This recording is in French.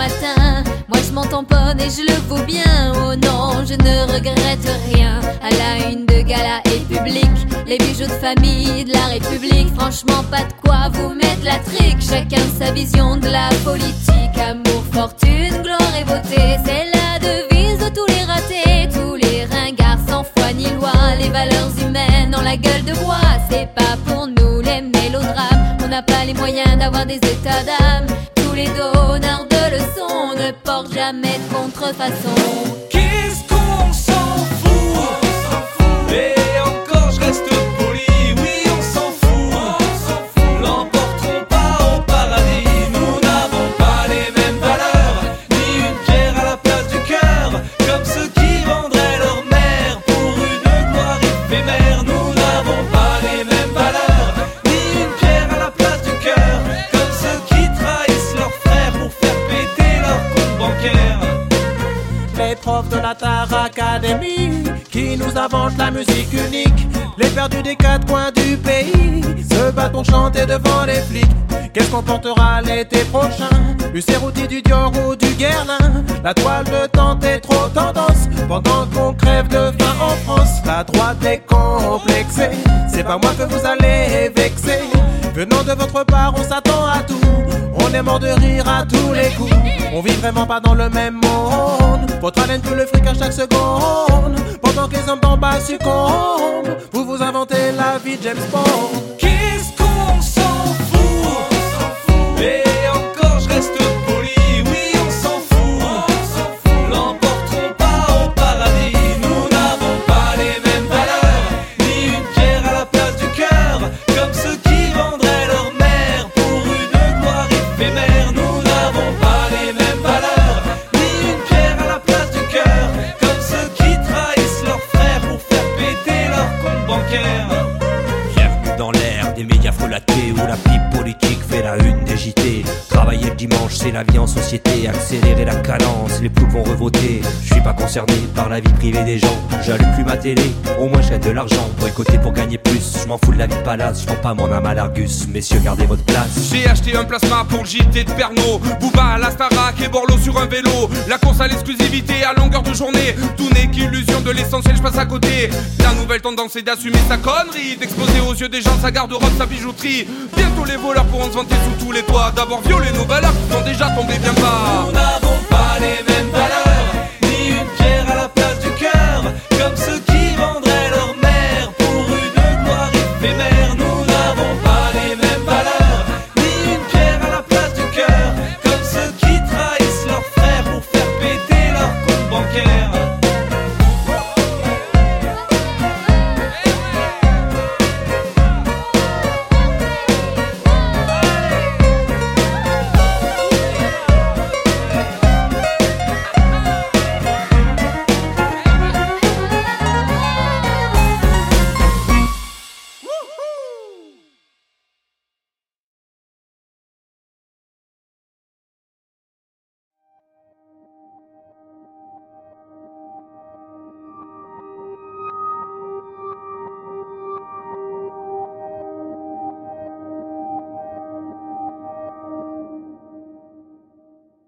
matin. Moi je m'en tamponne et je le vaux bien. Oh non, je ne regrette rien. À la une de Gala et Public, les bijoux de famille de la République. Franchement pas de quoi vous mettre la trique. Chacun sa vision de la politique. Amour, fortune, gloire et beauté, c'est la devise de tous les ratés. Tous les ringards sans foi ni loi. Les valeurs humaines ont la gueule de bois. C'est pas pour nous les mélodrames. On n'a pas les moyens d'avoir des états d'âme. Tous les donneurs de leçons ne portent jamais de contrefaçon. Qu'est-ce qu'on s'en fout? Et encore je reste poli, oui on s'en fout. L'emporteront pas au paradis. Nous n'avons pas les mêmes valeurs, ni une pierre à la place du cœur. Comme ceux qui vendraient leur mère pour une gloire éphémère. Nous n'avons pas les mêmes valeurs, ni une pierre à la place du cœur. Comme ceux qui trahissent leurs frères pour faire péter leur compte bancaire. Les profs de la Tar Academy qui nous inventent la musique unique. Les perdus des quatre coins du pays se battent pour chanter devant les flics. Qu'est-ce qu'on portera l'été prochain? Du Cerruti, du Dior ou du Guerlain? La toile de tente est trop tendance pendant qu'on crève de faim en France. La droite est complexée, c'est pas moi que vous allez vexer. Venant de votre part, on s'attend à tout. On est mort de rire à tous les coups. On vit vraiment pas dans le même monde. Votre haleine tue le fric à chaque seconde. Pendant que les hommes d'en bas succombent, vous vous inventez la vie de James Bond. Qu'est-ce qu'on s'en fout? Et encore je reste poli, oui on s'en fout. L'emporteront pas au paradis. Nous n'avons pas les mêmes valeurs, ni une pierre à la place du cœur. Comme ceux qui vendraient leur mère pour une gloire éphémère. Nous n'avons pas les mêmes valeurs, ni une pierre à la place du cœur. Comme ceux qui trahissent leurs frères pour faire péter leur compte bancaire. Bienvenue dans l'ère des médias frelatés où la pipe politique fait la une des JT. Travailler le dimanche, c'est la vie en société. Accélérer la cadence, les ploucs vont revoter. Je suis pas concerné par la vie privée des gens. J'allume plus ma télé, au moins j'ai de l'argent. Boycotter pour gagner plus, je m'en fous de la vie de palace. Je prends pas mon âme à l'Argus, messieurs gardez votre place. J'ai acheté un plasma pour le JT de Pernod. Booba à la Starac et Borloo sur un vélo. La course à l'exclusivité à longueur de journée. Tout n'est qu'illusion de l'essentiel, je passe à côté. La nouvelle tendance c'est d'assumer sa connerie, d'exposer aux yeux des gens sa garde-robe, sa bijouterie. Bientôt les voleurs pourront se vanter sous tous les toits d'avoir violé nos valeurs qui sont déjà tombées bien bas. Nous n'avons pas les mêmes valeurs,